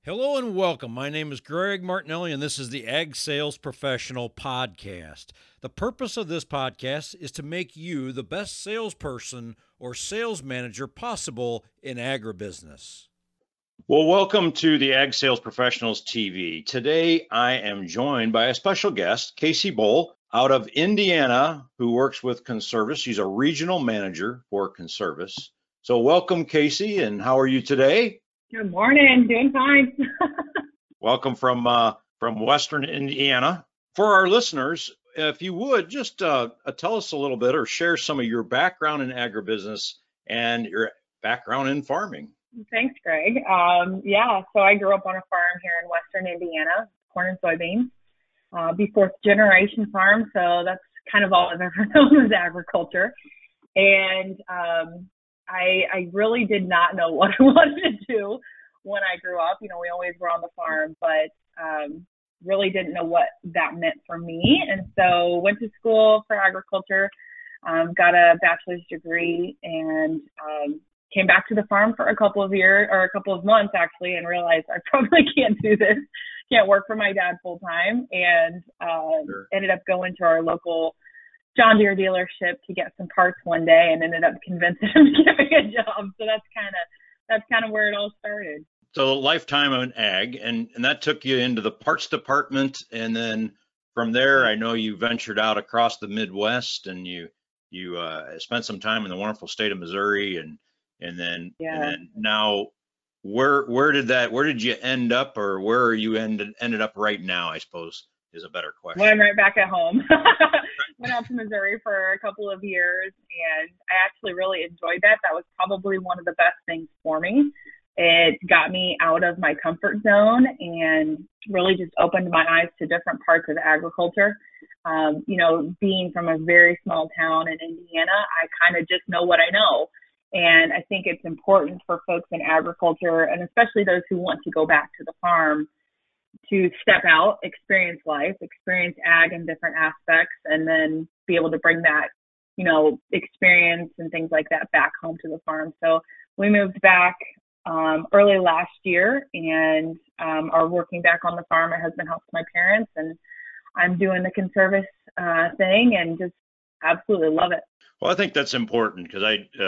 Hello and welcome. My name is Greg Martinelli, and this is the Ag Sales Professional Podcast. The purpose of this podcast is to make you the best salesperson or sales manager possible in agribusiness. Well, welcome to the Ag Sales Professionals TV. Today, I am joined by a special guest, Casey Bull, out of Indiana, who works with Conservis. She's a regional manager for Conservis. So welcome, Casey, and how are you today? Good morning. Doing fine. Welcome from Western Indiana. For our listeners, if you would just tell us a little bit or share some of your background in agribusiness and your background in farming. Thanks, Greg. So I grew up on a farm here in Western Indiana, corn and soybeans. Be fourth generation farm, so that's kind of all I've ever known is agriculture. And I really did not know what I wanted to do when I grew up. You know, we always were on the farm, but really didn't know what that meant for me. And so went to school for agriculture, got a bachelor's degree, and came back to the farm for a couple of years, or a couple of months actually, and realized I probably can't do this, can't work for my dad full time, and ended up going to our local John Deere dealership to get some parts one day, and ended up convincing him to give me a job. So that's kind of where it all started. So lifetime in ag, and that took you into the parts department, and then from there, I know you ventured out across the Midwest, and you spent some time in the wonderful state of Missouri, and then now where did you end up, or where are you ended up right now, I suppose is a better question. Well, I'm right back at home. Went out to Missouri for a couple of years, and I actually really enjoyed that. That was probably one of the best things for me. It got me out of my comfort zone and really just opened my eyes to different parts of agriculture. Being from a very small town in Indiana, I kind of just know what I know. And I think it's important for folks in agriculture, and especially those who want to go back to the farm, to step out, experience life, experience ag in different aspects, and then be able to bring that, experience and things like that back home to the farm. So we moved back early last year and are working back on the farm. My husband helps my parents, and I'm doing the Conservis thing and just absolutely love it. Well, I think that's important because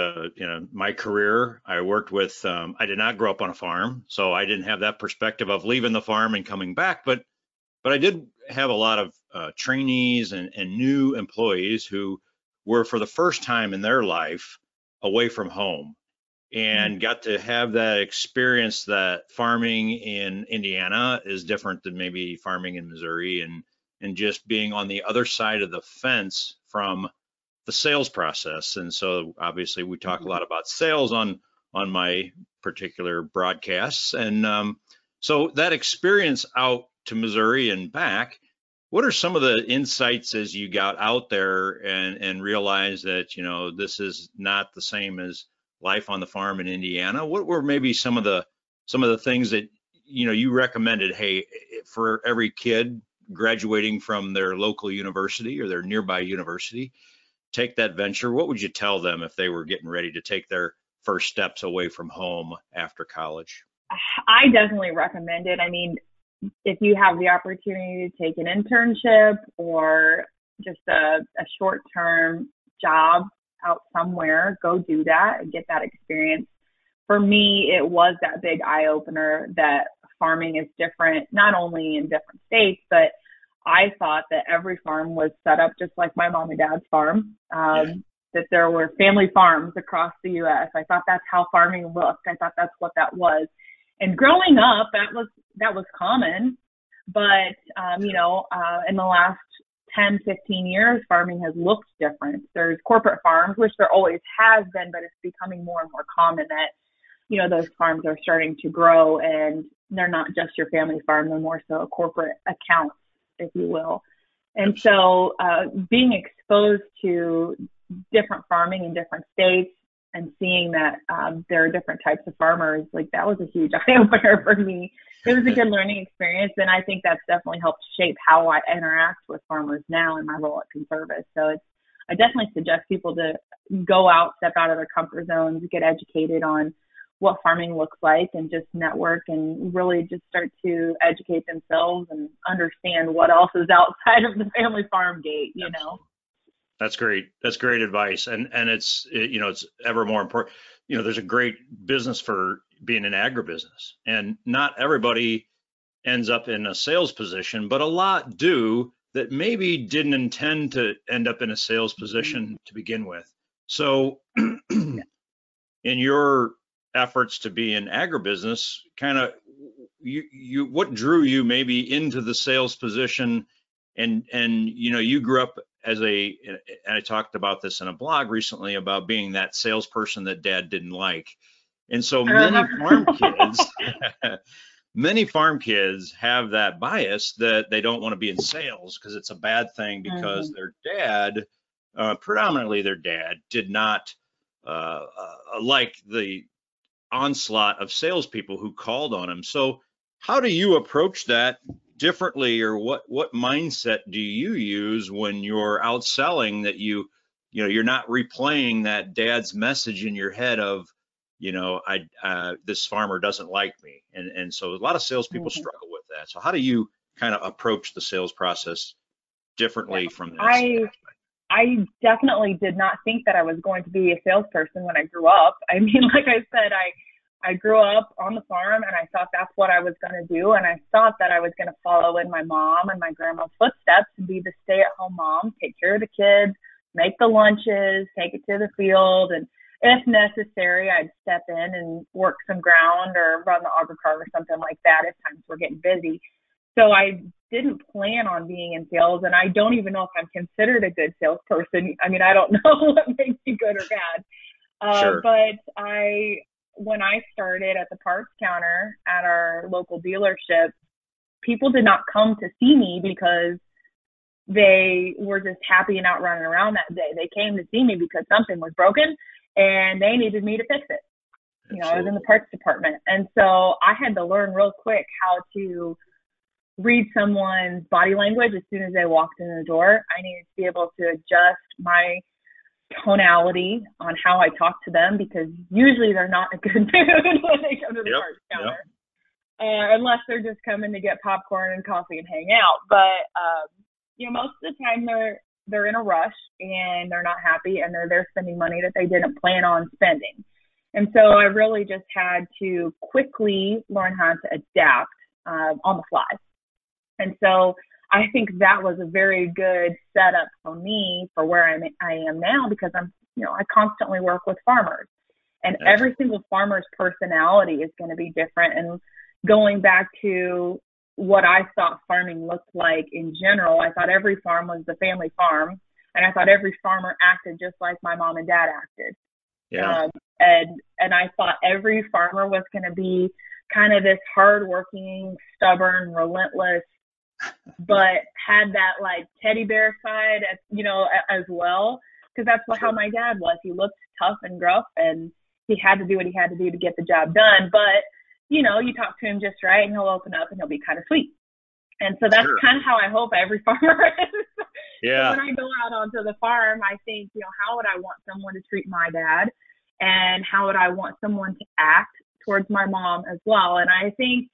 my career, I worked with, I did not grow up on a farm, so I didn't have that perspective of leaving the farm and coming back, but I did have a lot of trainees and new employees who were for the first time in their life away from home and got to have that experience that farming in Indiana is different than maybe farming in Missouri, and just being on the other side of the fence from the sales process. And so obviously we talk a lot about sales on my particular broadcasts. And so that experience out to Missouri and back, what are some of the insights as you got out there and realized that, this is not the same as life on the farm in Indiana? What were maybe some of the things that, you recommended, hey, for every kid graduating from their local university or their nearby university, take that venture? What would you tell them if they were getting ready to take their first steps away from home after college? I definitely recommend it. I mean, if you have the opportunity to take an internship or just a short-term job out somewhere, go do that and get that experience. For me, it was that big eye-opener that farming is different, not only in different states, but I thought that every farm was set up just like my mom and dad's farm, that there were family farms across the U.S. I thought that's how farming looked. I thought that's what that was. And growing up, that was common. But, in the last 10, 15 years, farming has looked different. There's corporate farms, which there always has been, but it's becoming more and more common that, those farms are starting to grow, and they're not just your family farm, they're more so a corporate account, if you will. And so being exposed to different farming in different states and seeing that there are different types of farmers, like that was a huge eye-opener for me. It was a good learning experience, and I think that's definitely helped shape how I interact with farmers now in my role at Conservis. So I definitely suggest people to go out, step out of their comfort zones, get educated on what farming looks like and just network and really just start to educate themselves and understand what else is outside of the family farm gate, you know. That's great. That's great advice. And it's, you know, it's ever more important. You know, there's a great business for being an agribusiness, and not everybody ends up in a sales position, but a lot do that maybe didn't intend to end up in a sales position to begin with. So in your efforts to be in agribusiness, kind of you what drew you maybe into the sales position? And you know, you grew up as and I talked about this in a blog recently about being that salesperson that dad didn't like. And so many farm kids many farm kids have that bias that they don't want to be in sales because it's a bad thing, because their dad, predominantly their dad, did not like the onslaught of salespeople who called on him. So how do you approach that differently, or what mindset do you use when you're out selling, that you know, you're not replaying that dad's message in your head of, you know, this farmer doesn't like me, and so a lot of salespeople struggle with that. So how do you kind of approach the sales process differently from that? I definitely did not think that I was going to be a salesperson when I grew up. I mean, like I said, I grew up on the farm, and I thought that's what I was going to do. And I thought that I was going to follow in my mom and my grandma's footsteps and be the stay-at-home mom, take care of the kids, make the lunches, take it to the field. And if necessary, I'd step in and work some ground or run the arbor cart or something like that if times were getting busy. So I didn't plan on being in sales, and I don't even know if I'm considered a good salesperson. I mean, I don't know what makes you good or bad. Sure. But when I started at the parts counter at our local dealership, people did not come to see me because they were just happy and out running around that day. They came to see me because something was broken and they needed me to fix it. You know, I was in the parts department. And so I had to learn real quick how to read someone's body language as soon as they walked in the door. I needed to be able to adjust my tonality on how I talk to them, because usually they're not in a good mood when they come to the parts counter, unless they're just coming to get popcorn and coffee and hang out. But you know, most of the time they're in a rush and they're not happy, and they're there spending money that they didn't plan on spending. And so I really just had to quickly learn how to adapt on the fly. And so I think that was a very good setup for me for where I am now, because I constantly work with farmers, and every single farmer's personality is going to be different. And going back to what I thought farming looked like in general, I thought every farm was the family farm, and I thought every farmer acted just like my mom and dad acted. Yeah. And I thought every farmer was going to be kind of this hardworking, stubborn, relentless, but had that like teddy bear side, as well, because that's how my dad was. He looked tough and gruff, and he had to do what he had to do to get the job done. But you talk to him just right, and he'll open up, and he'll be kind of sweet. And so that's kind of how I hope every farmer is. Yeah. So when I go out onto the farm, I think, how would I want someone to treat my dad, and how would I want someone to act towards my mom as well? And I think,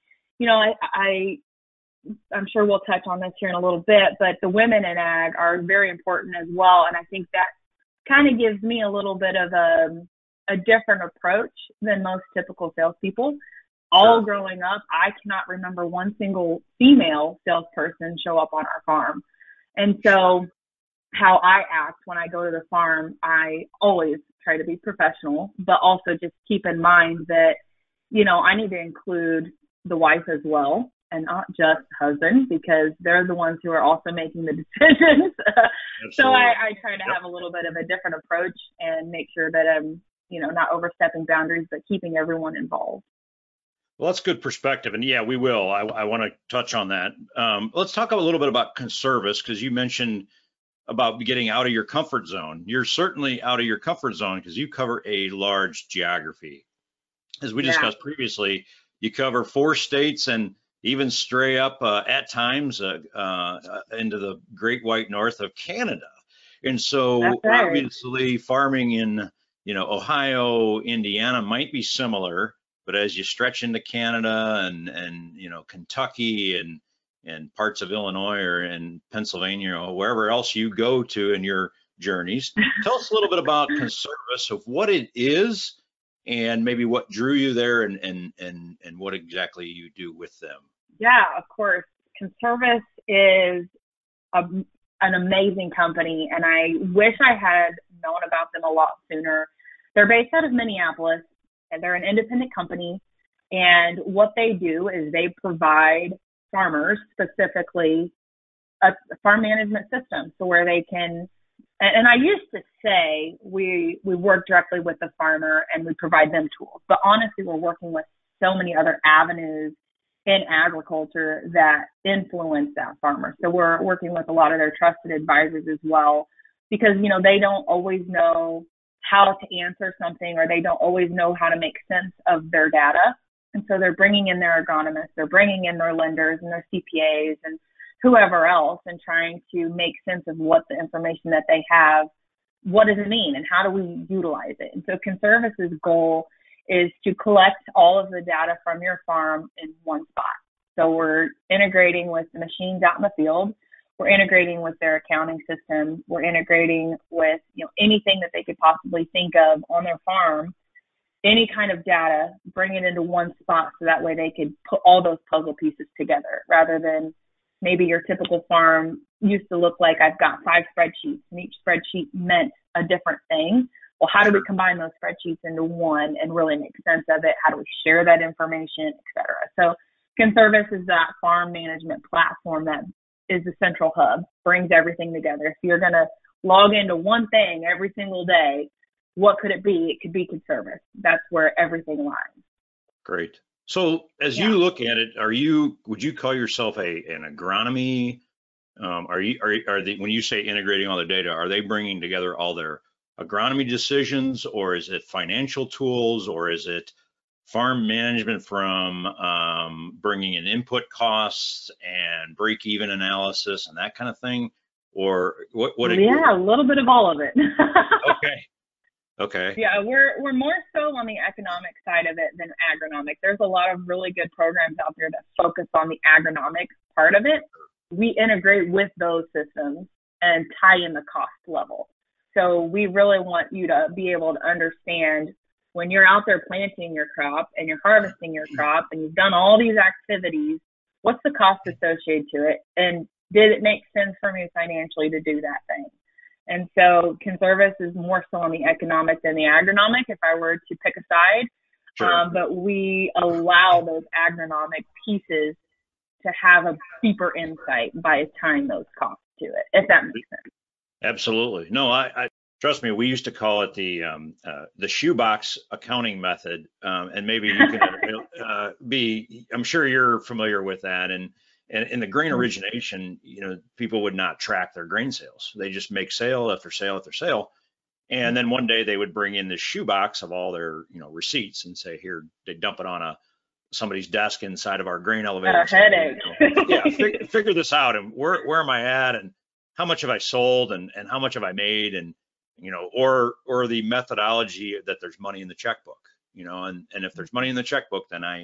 I'm sure we'll touch on this here in a little bit, but the women in ag are very important as well. And I think that kind of gives me a little bit of a different approach than most typical salespeople. All growing up, I cannot remember one single female salesperson show up on our farm. And so how I act when I go to the farm, I always try to be professional, but also just keep in mind that, I need to include the wife as well, and not just husband, because they're the ones who are also making the decisions. So I try to have a little bit of a different approach and make sure that I'm, not overstepping boundaries, but keeping everyone involved. Well, that's good perspective. And yeah, we will. I want to touch on that. Let's talk a little bit about Conservice, because you mentioned about getting out of your comfort zone. You're certainly out of your comfort zone because you cover a large geography. As we discussed previously, you cover 4 states and even stray up at times into the Great White North of Canada. And so obviously farming in, Ohio, Indiana might be similar but as you stretch into Canada and Kentucky and parts of Illinois or in Pennsylvania or wherever else you go to in your journeys, tell us a little bit about Conservice, of what it is and maybe what drew you there and what exactly you do with them. Yeah, of course. Conservice is an amazing company, and I wish I had known about them a lot sooner. They're based out of Minneapolis, and they're an independent company. And what they do is they provide farmers specifically a farm management system, so where they can. And I used to say we work directly with the farmer and we provide them tools, but honestly, we're working with so many other avenues in agriculture that influence that farmer. So we're working with a lot of their trusted advisors as well, because, they don't always know how to answer something, or they don't always know how to make sense of their data. And so they're bringing in their agronomists, they're bringing in their lenders and their CPAs and whoever else, and trying to make sense of what the information that they have, what does it mean and how do we utilize it? And so Conservice's goal is to collect all of the data from your farm in one spot. So we're integrating with the machines out in the field. We're integrating with their accounting system. We're integrating with anything that they could possibly think of on their farm, any kind of data, bring it into one spot so that way they could put all those puzzle pieces together, rather than maybe your typical farm used to look like, I've got 5 spreadsheets and each spreadsheet meant a different thing. Well, how do we combine those spreadsheets into one and really make sense of it? How do we share that information, et cetera? So Conservice is that farm management platform that is the central hub, brings everything together. If you're going to log into one thing every single day, what could it be? It could be Conservice. That's where everything lies. Great. So as you look at it, would you call yourself an agronomy? When you say integrating all the data, are they bringing together all their agronomy decisions, or is it financial tools, or is it farm management from bringing in input costs and break-even analysis and that kind of thing? Or what? Yeah, a little bit of all of it. Okay. Yeah, we're more so on the economic side of it than agronomic. There's a lot of really good programs out there that focus on the agronomic part of it. We integrate with those systems and tie in the cost level. So we really want you to be able to understand, when you're out there planting your crop and you're harvesting your crop and you've done all these activities, what's the cost associated to it? And did it make sense for me financially to do that thing? And so Conservice is more so on the economic than the agronomic, if I were to pick a side. Sure. But we allow those agronomic pieces to have a deeper insight by tying those costs to it, if that makes sense. Absolutely. No, I trust me. We used to call it the shoebox accounting method, and maybe you can I'm sure you're familiar with that. And in the grain origination, people would not track their grain sales. They just make sale after sale after sale. And then one day they would bring in this shoebox of all their, receipts and say, here, they dump it on somebody's desk inside of our grain elevator. Headache. Figure this out. And where am I at? And how much have I sold? And how much have I made? And, or the methodology that there's money in the checkbook, and if there's money in the checkbook, then I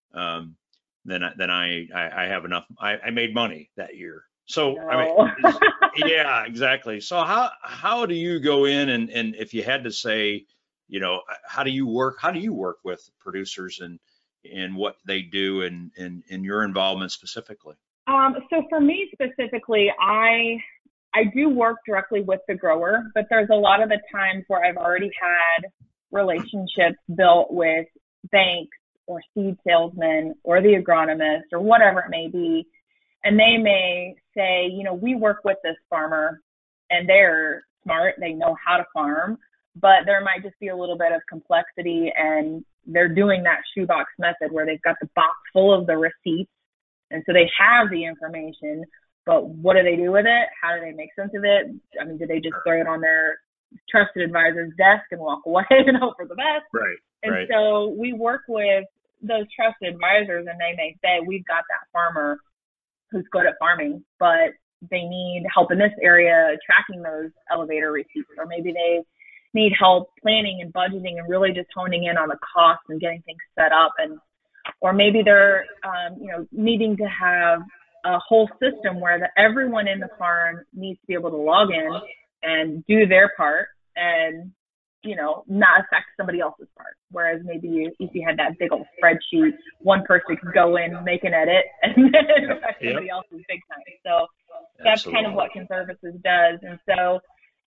have enough. I made money that year. So no. Yeah, exactly. So how do you go in and if you had to say, how do you work with producers and what they do and your involvement specifically? So for me specifically, I do work directly with the grower, but there's a lot of the times where I've already had relationships built with banks or seed salesmen or the agronomist or whatever it may be. And they may say, we work with this farmer and they're smart, they know how to farm, but there might just be a little bit of complexity, and they're doing that shoebox method where they've got the box full of the receipts. And so they have the information, but what do they do with it? How do they make sense of it? I mean, do they just throw it on their trusted advisor's desk and walk away and hope for the best? Right. And so we work with those trusted advisors, and they may say, we've got that farmer who's good at farming, but they need help in this area tracking those elevator receipts, or maybe they need help planning and budgeting and really just honing in on the cost and getting things set up, and or maybe they're needing to have a whole system where everyone in the farm needs to be able to log in and do their part and not affect somebody else's part. Whereas maybe if you had that big old spreadsheet, one person could go in, make an edit, and then affect somebody else's big time. So that's kind of what Conservices does. And so,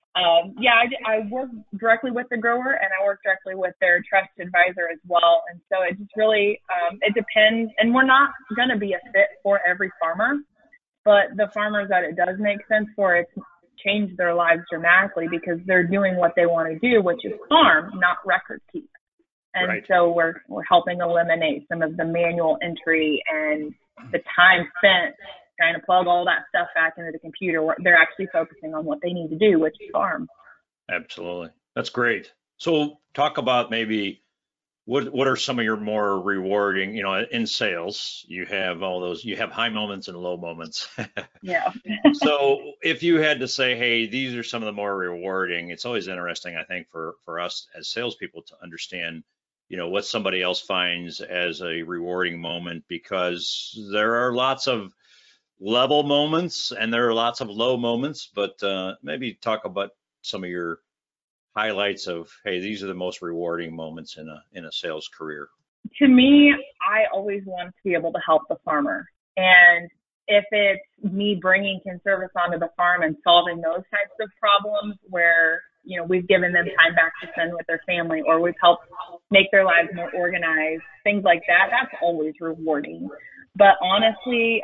I work directly with the grower, and I work directly with their trust advisor as well. And so it just really, it depends. And we're not going to be a fit for every farmer, but the farmers that it does make sense for, it's changed their lives dramatically because they're doing what they want to do, which is farm, not record keep. And so we're helping eliminate some of the manual entry and the time spent trying to plug all that stuff back into the computer, where they're actually focusing on what they need to do, which is farm. Absolutely. That's great. So talk about maybe what are some of your more rewarding, in sales, you have all those, you have high moments and low moments. Yeah. So if you had to say, hey, these are some of the more rewarding, it's always interesting, I think, for us as salespeople to understand, what somebody else finds as a rewarding moment, because there are lots of level moments and there are lots of low moments, but maybe talk about some of your highlights of, hey, these are the most rewarding moments in a sales career. To me, I always want to be able to help the farmer. And if it's me bringing Conservice onto the farm and solving those types of problems where, we've given them time back to spend with their family, or we've helped make their lives more organized, things like that, that's always rewarding. But honestly,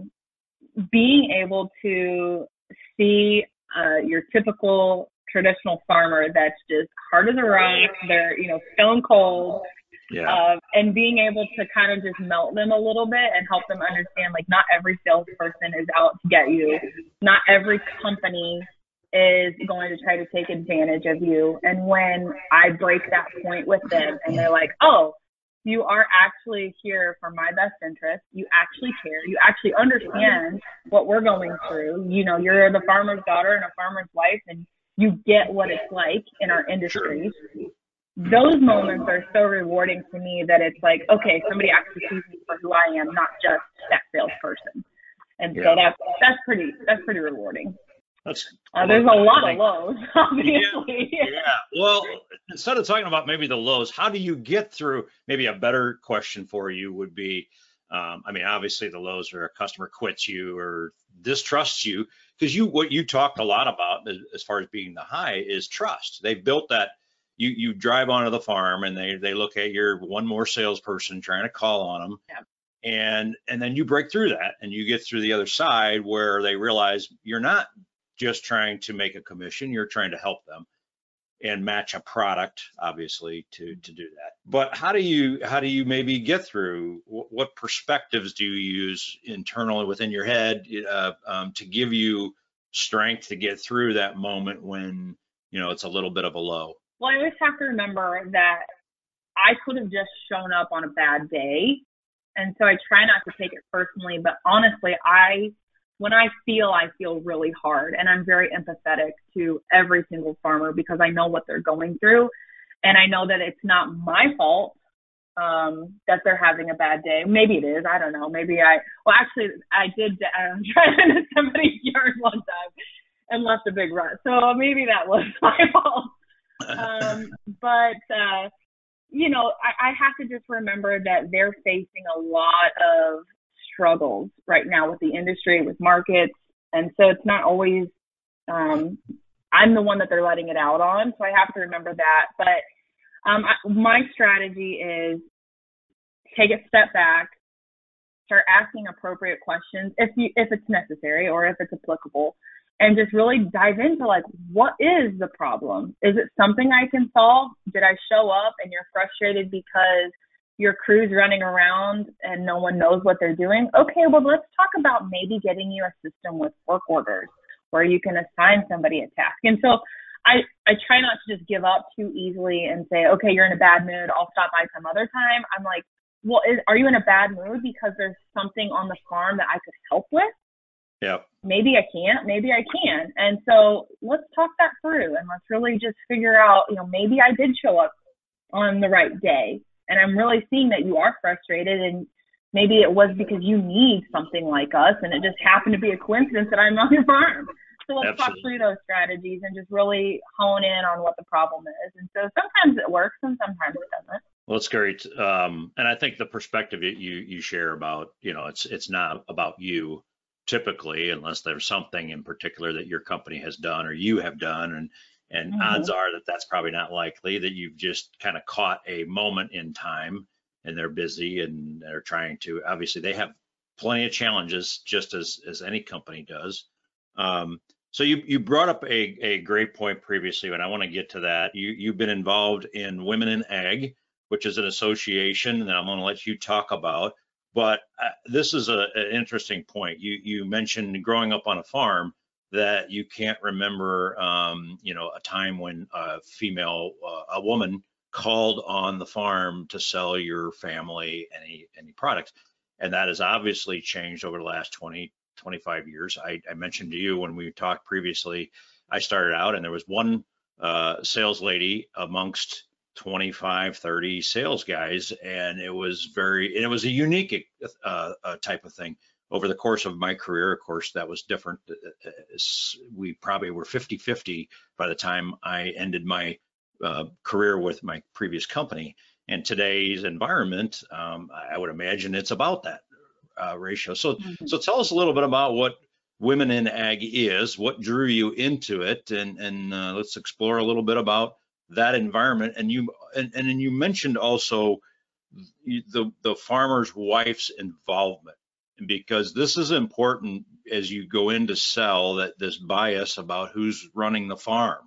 being able to see your typical traditional farmer that's just hard as a rock, they're, stone cold, and being able to kind of just melt them a little bit and help them understand, like, not every salesperson is out to get you. Not every company is going to try to take advantage of you. And when I break that point with them and they're like, oh, you are actually here for my best interest. You actually care. You actually understand what we're going through. You're the farmer's daughter and a farmer's wife, and you get what it's like in our industry. Sure. Those moments are so rewarding to me that it's like, okay, somebody actually sees me for who I am, not just that salesperson. And so that's pretty rewarding. There's a lot of lows, obviously. Yeah. Well, instead of talking about maybe the lows, how do you get through? Maybe a better question for you would be, obviously the lows are a customer quits you or distrusts you, because what you talked a lot about as far as being the high is trust. They've built that. You drive onto the farm and they look at you're one more salesperson trying to call on them. Yeah. And then you break through that and you get through the other side where they realize you're not just trying to make a commission, you're trying to help them and match a product, obviously, to do that. But how do you maybe get through? What perspectives do you use internally within your head to give you strength to get through that moment when it's a little bit of a low? Well, I always have to remember that I could have just shown up on a bad day, and so I try not to take it personally. But honestly, when I feel really hard, and I'm very empathetic to every single farmer because I know what they're going through, and I know that it's not my fault that they're having a bad day. Maybe it is. I don't know. I did drive into somebody's yard one time and left a big rut, so maybe that was my fault. I have to just remember that they're facing a lot of struggles right now with the industry, with markets. And so it's not always, I'm the one that they're letting it out on. So I have to remember that. But my strategy is take a step back, start asking appropriate questions if it's necessary or if it's applicable, and just really dive into, like, what is the problem? Is it something I can solve? Did I show up and you're frustrated because your crew's running around and no one knows what they're doing? Okay, well, let's talk about maybe getting you a system with work orders where you can assign somebody a task. And so I try not to just give up too easily and say, okay, you're in a bad mood, I'll stop by some other time. I'm like, well, are you in a bad mood because there's something on the farm that I could help with? Yeah. Maybe I can't, maybe I can. And so let's talk that through and let's really just figure out, maybe I did show up on the right day. And I'm really seeing that you are frustrated, and maybe it was because you need something like us and it just happened to be a coincidence that I'm on your farm. So let's talk through those strategies and just really hone in on what the problem is. And so sometimes it works and sometimes it doesn't. Well, it's great. And I think the perspective you share about, it's not about you typically, unless there's something in particular that your company has done or you have done. And odds are that that's probably not likely, that you've just kind of caught a moment in time and they're busy and they're trying to, obviously they have plenty of challenges just as any company does. So you brought up a great point previously, and I want to get to that. You've been involved in Women in Ag, which is an association that I'm going to let you talk about. But this is an interesting point. You mentioned growing up on a farm that you can't remember, a time when a woman called on the farm to sell your family any products, and that has obviously changed over the last 25 years. I mentioned to you when we talked previously, I started out and there was one sales lady amongst 25, 30 sales guys, and it was a unique type of thing. Over the course of my career, of course, that was different. We probably were 50-50 by the time I ended my career with my previous company. And today's environment, I would imagine it's about that ratio. So tell us a little bit about what Women in Ag is, what drew you into it, and let's explore a little bit about that environment. And you mentioned also the farmer's wife's involvement, because this is important as you go in to sell, that this bias about who's running the farm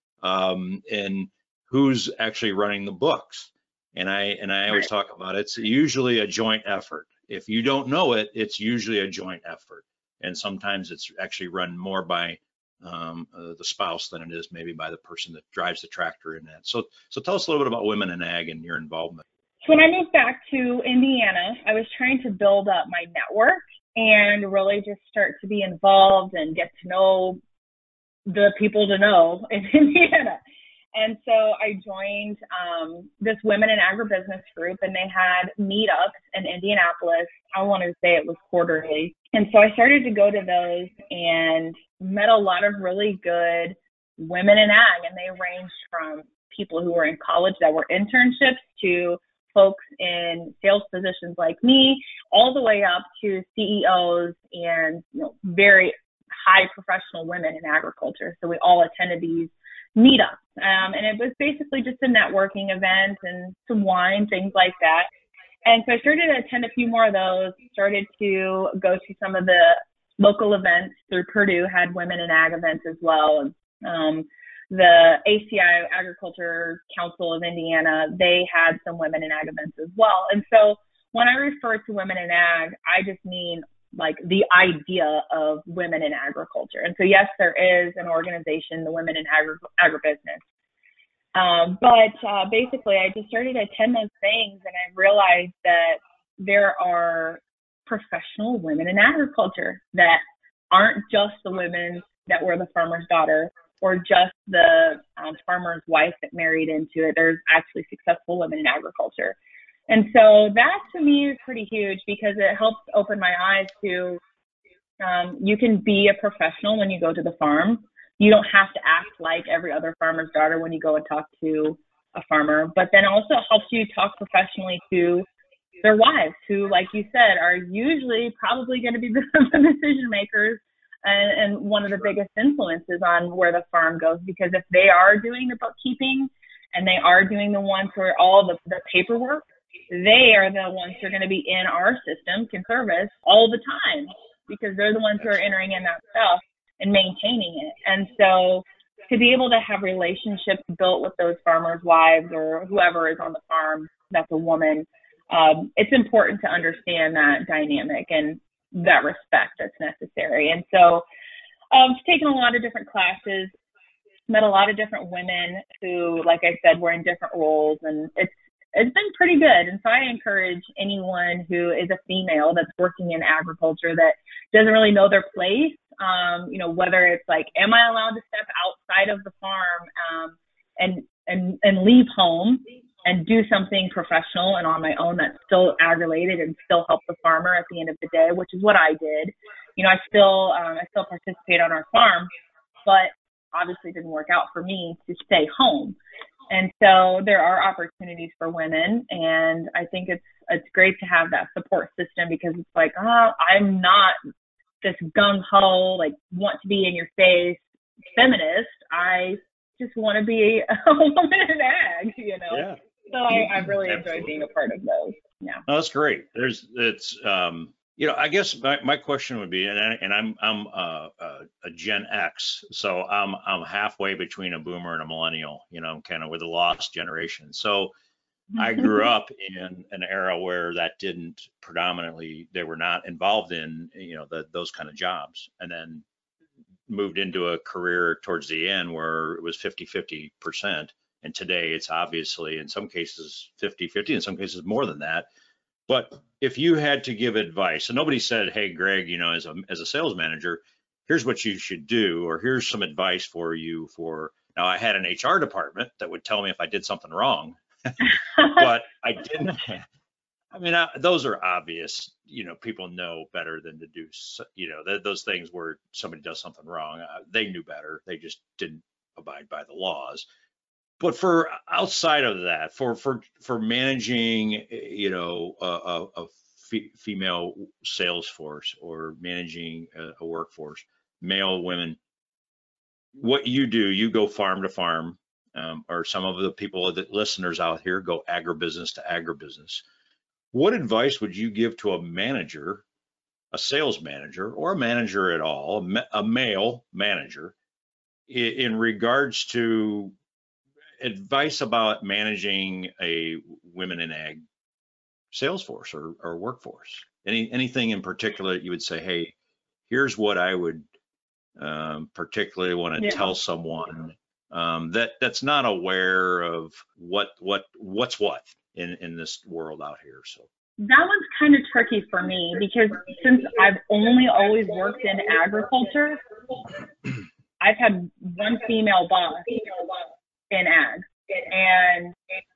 and who's actually running the books. And I always talk about it's usually a joint effort. If you don't know it, it's usually a joint effort. And sometimes it's actually run more by the spouse than it is maybe by the person that drives the tractor in that. So tell us a little bit about Women in Ag and your involvement. So when I moved back to Indiana, I was trying to build up my network and really just start to be involved and get to know the people to know in Indiana. And so I joined this Women in Agribusiness group, and they had meetups in Indianapolis. I want to say it was quarterly. And so I started to go to those and met a lot of really good women in ag, and they ranged from people who were in college that were internships to folks in sales positions like me, all the way up to CEOs and very high professional women in agriculture. So we all attended these meetups, and it was basically just a networking event and some wine, things like that. And so I started to attend a few more of those, started to go to some of the local events through Purdue, had Women in Ag events as well. The ACI Agriculture Council of Indiana, they had some Women in Ag events as well. And so when I refer to Women in Ag, I just mean like the idea of women in agriculture. And so yes, there is an organization, the Women in Agribusiness. But basically, I just started to attend those things, and I realized that there are professional women in agriculture that aren't just the women that were the farmer's daughter or just the farmer's wife that married into it. There's actually successful women in agriculture. And so that to me is pretty huge, because it helps open my eyes to you can be a professional when you go to the farm. You don't have to act like every other farmer's daughter when you go and talk to a farmer, but then also helps you talk professionally to their wives, who, like you said, are usually probably going to be the decision makers and one of the biggest influences on where the farm goes. Because if they are doing the bookkeeping and they are doing the ones who are all the paperwork, they are the ones who are going to be in our system, Conservice, all the time, because they're the ones who are entering in that stuff and maintaining it. And so to be able to have relationships built with those farmers' wives or whoever is on the farm that's a woman, it's important to understand that dynamic and that respect that's necessary. And so I've taken a lot of different classes, met a lot of different women who, like I said, were in different roles. And it's been pretty good. And so I encourage anyone who is a female that's working in agriculture that doesn't really know their place, whether it's like, am I allowed to step outside of the farm and leave home and do something professional and on my own that's still ag-related and still help the farmer at the end of the day, which is what I did. I still participate on our farm, but obviously didn't work out for me to stay home. And so there are opportunities for women, and I think it's great to have that support system, because it's like, I'm not this gung-ho, like, want to be in your face feminist. I just want to be a woman in ag, Yeah. So I've really enjoyed being a part of those. Yeah. Oh, that's great. I guess my question would be, and I'm a Gen X, so I'm halfway between a boomer and a millennial. I'm kind of with the lost generation. So I grew up in an era where that didn't predominantly, they were not involved in those kind of jobs, and then moved into a career towards the end where it was 50-50%. And today it's obviously in some cases 50-50, in some cases more than that. But if you had to give advice, and nobody said, hey, Greg, as a sales manager, here's what you should do, or here's some advice for you now I had an HR department that would tell me if I did something wrong, but I didn't. I mean, those are obvious, people know better than to do, those things where somebody does something wrong. They knew better. They just didn't abide by the laws. But for outside of that, for managing, a female sales force, or managing a workforce, male, women, what you do, you go farm to farm, or some of the people, the listeners out here, go agribusiness to agribusiness. What advice would you give to a manager, a sales manager, or a manager at all, a male manager, in regards to advice about managing a women in ag sales force or workforce? Anything in particular that you would say, hey, here's what I would particularly want to tell someone that's not aware of what's what in this world out here? So that one's kind of tricky for me, because since I've only always worked in agriculture, I've had one female boss in ag, and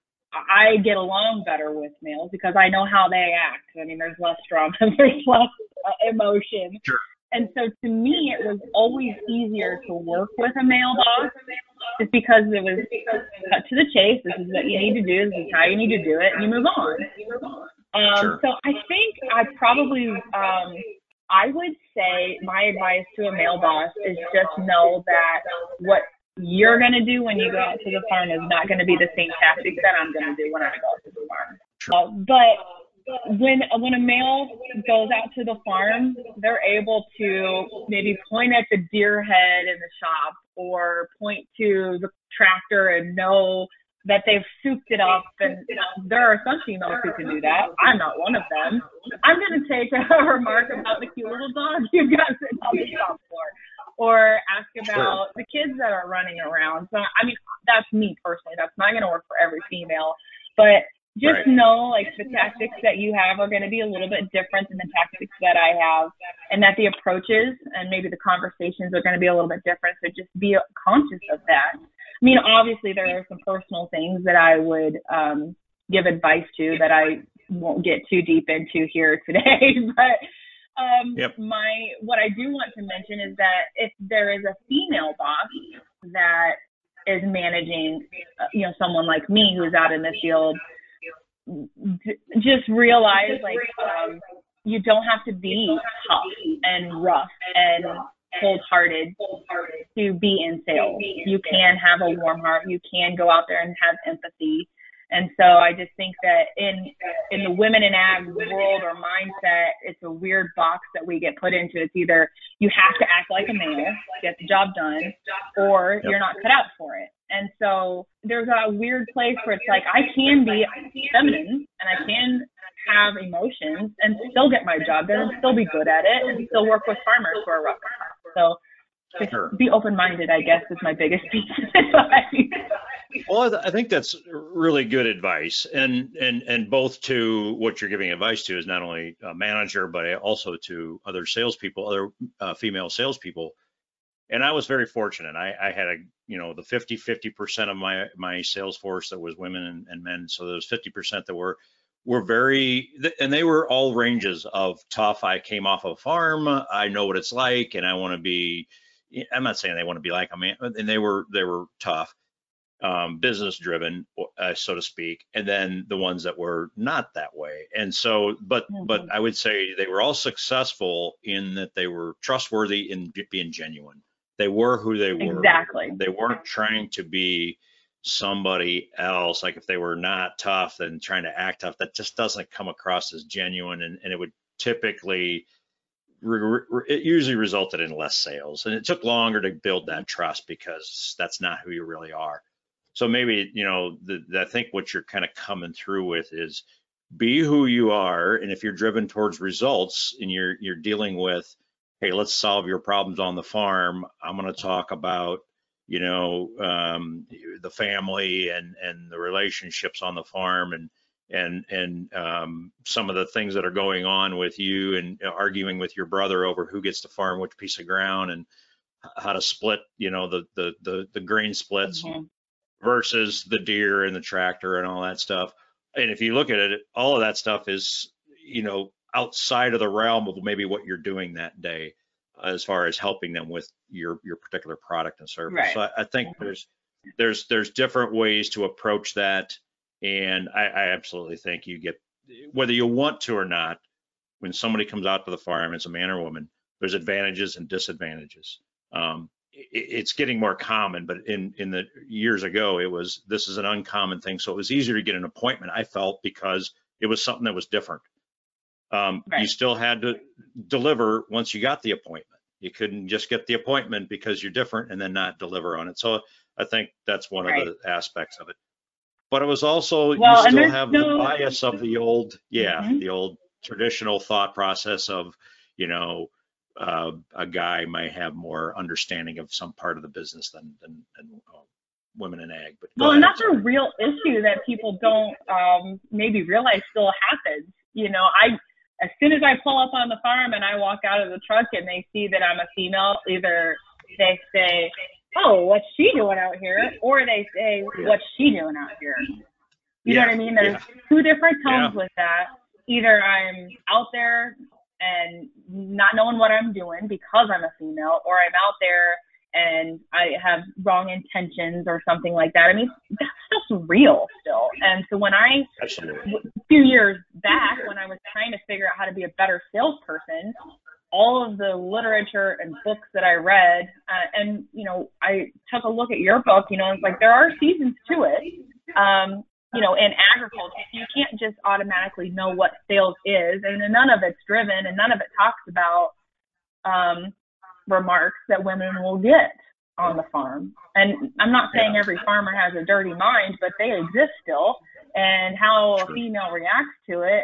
I get along better with males because I know how they act. I mean, there's less drama, there's less emotion. Sure. And so to me, it was always easier to work with a male boss, just because it was cut to the chase. This is what you need to do. This is how you need to do it, and you move on. Sure. So I think I probably, I would say my advice to a male boss is just know that what you're going to do when you go out to the farm is not going to be the same tactics that I'm going to do when I go out to the farm. Sure. But when a male goes out to the farm, they're able to maybe point at the deer head in the shop, or point to the tractor and know that they've souped it up. And there are some females who can do that. I'm not one of them. I'm going to take a remark about the cute little dog you got sitting on the shop floor, or ask about the kids that are running around. So, I mean, that's me personally. That's not going to work for every female. But just know, like, the tactics that you have are going to be a little bit different than the tactics that I have, and that the approaches and maybe the conversations are going to be a little bit different. So just be conscious of that. I mean, obviously, there are some personal things that I would give advice to that I won't get too deep into here today. But what I do want to mention is that if there is a female boss that is managing, someone like me who's out in the field, just realize, like, you don't have to be tough and rough and cold-hearted to be in sales. You can have a warm heart. You can go out there and have empathy. And so I just think that in the women in ag world or mindset, it's a weird box that we get put into. It's either you have to act like a male to get the job done, or you're not cut out for it. And so there's a weird place where it's like, I can be feminine and I can have emotions and still get my job done and still be good at it and still work with farmers who are rough. So just be open-minded, I guess, is my biggest piece of advice. Well, I think that's really good advice, and both to what you're giving advice to is not only a manager, but also to other salespeople, other female salespeople. And I was very fortunate. I had the 50% of my sales force that was women and men. So there was 50% that were very, and they were all ranges of tough. I came off a farm. I know what it's like, and I want to be. I'm not saying they want to be like a man, and they were tough, business driven, so to speak, and then the ones that were not that way. And so, but I would say they were all successful in that they were trustworthy in being genuine. They were who they were. Exactly. They weren't trying to be somebody else. Like if they were not tough, then trying to act tough, that just doesn't come across as genuine. And it would typically, it usually resulted in less sales. And it took longer to build that trust because that's not who you really are. So maybe, I think what you're kind of coming through with is be who you are. And if you're driven towards results and you're dealing with, hey, let's solve your problems on the farm. I'm going to talk about, the family and the relationships on the farm and some of the things that are going on with you and arguing with your brother over who gets to farm which piece of ground and how to split, the grain splits. Mm-hmm. Versus the deer and the tractor and all that stuff. And if you look at it, all of that stuff is, outside of the realm of maybe what you're doing that day, as far as helping them with your particular product and service. Right. So I think there's different ways to approach that. And I absolutely think you get, whether you want to or not, when somebody comes out to the farm as a man or woman, there's advantages and disadvantages. It's getting more common, but in the years ago, this is an uncommon thing. So it was easier to get an appointment, I felt, because it was something that was different. Right. You still had to deliver once you got the appointment. You couldn't just get the appointment because you're different and then not deliver on it. So I think that's one right. of the aspects of it. But it was also, you still have the bias of the old, the old traditional thought process of, a guy might have more understanding of some part of the business than women in ag. But and that's a real issue that people don't maybe realize still happens. As soon as I pull up on the farm and I walk out of the truck and they see that I'm a female, either they say, "Oh, what's she doing out here?" or they say, "What's she doing out here?" You know what I mean? There's two different tones with that. Either I'm out there and not knowing what I'm doing because I'm a female, or I'm out there and I have wrong intentions or something like that. I mean, that stuff's real still. And so when a few years back, when I was trying to figure out how to be a better salesperson, all of the literature and books that I read, and, I took a look at your book, it's like there are seasons to it. In agriculture, you can't just automatically know what sales is, and none of it's driven, and none of it talks about remarks that women will get on the farm. And I'm not saying every farmer has a dirty mind, but they exist still. And how a female reacts to it,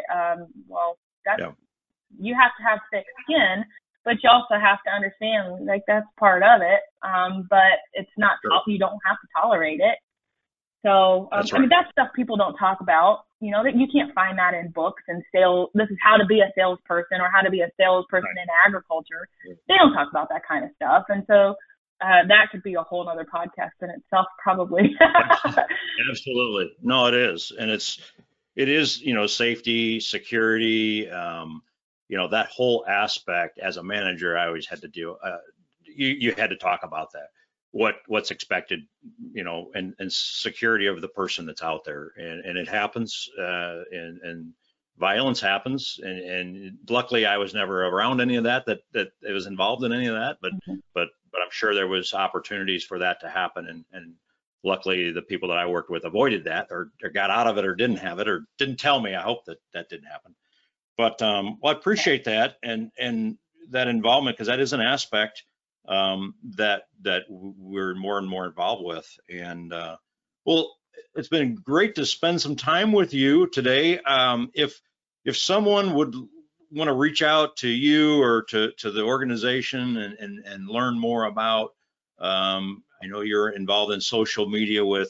you have to have thick skin, but you also have to understand, like, that's part of it. But it's not, you don't have to tolerate it. So, right. I mean, that's stuff people don't talk about, that you can't find that in books and sales. This is how to be a salesperson or how to be a salesperson in agriculture. They don't talk about that kind of stuff. And so that could be a whole other podcast in itself, probably. Absolutely. No, it is. And it is, safety, security, that whole aspect. As a manager, I always had to deal, you had to talk about that. What's expected, and security of the person that's out there, and it happens, and violence happens, and luckily I was never around any of that it was involved in any of that, but I'm sure there was opportunities for that to happen, and luckily the people that I worked with avoided that, or got out of it, or didn't have it, or didn't tell me. I hope that didn't happen. But I appreciate that and that involvement, because that is an aspect that we're more and more involved with. And it's been great to spend some time with you today. If someone would want to reach out to you or to the organization and learn more about, I know you're involved in social media with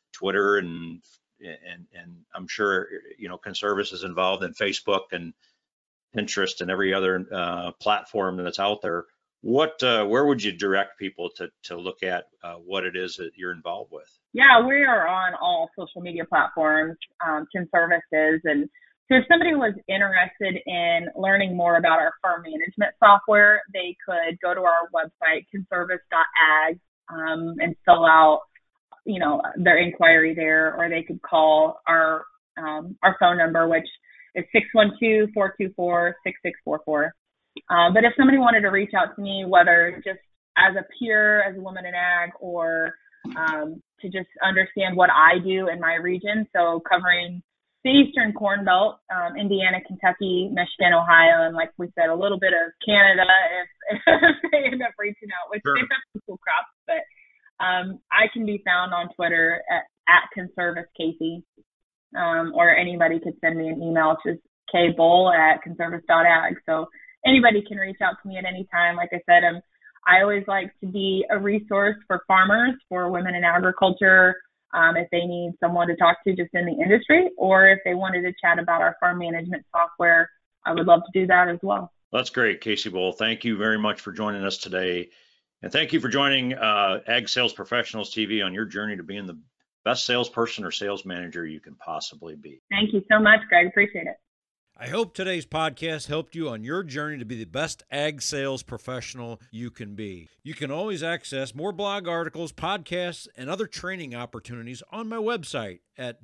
Twitter and I'm sure, Conservice is involved in Facebook and Pinterest and every other platform that's out there. Where would you direct people to look at what it is that you're involved with? Yeah, we are on all social media platforms, Conservices. And so if somebody was interested in learning more about our farm management software, they could go to our website, conservice.ag, and fill out, their inquiry there, or they could call our phone number, which is 612-424-6644. But if somebody wanted to reach out to me, whether just as a peer, as a woman in ag, or to just understand what I do in my region, so covering the Eastern Corn Belt, Indiana, Kentucky, Michigan, Ohio, and like we said, a little bit of Canada if they end up reaching out, which they have some cool crops. But I can be found on Twitter at ConserviceCasey, or anybody could send me an email to kbull@conservice.ag. So anybody can reach out to me at any time. Like I said, I always like to be a resource for farmers, for women in agriculture, if they need someone to talk to just in the industry, or if they wanted to chat about our farm management software, I would love to do that as well. That's great, Casey Bull. Thank you very much for joining us today. And thank you for joining Ag Sales Professionals TV on your journey to being the best salesperson or sales manager you can possibly be. Thank you so much, Greg. Appreciate it. I hope today's podcast helped you on your journey to be the best ag sales professional you can be. You can always access more blog articles, podcasts, and other training opportunities on my website at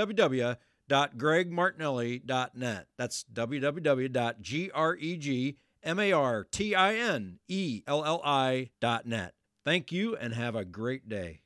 www.gregmartinelli.net. That's www.gregmartinelli.net. Thank you and have a great day.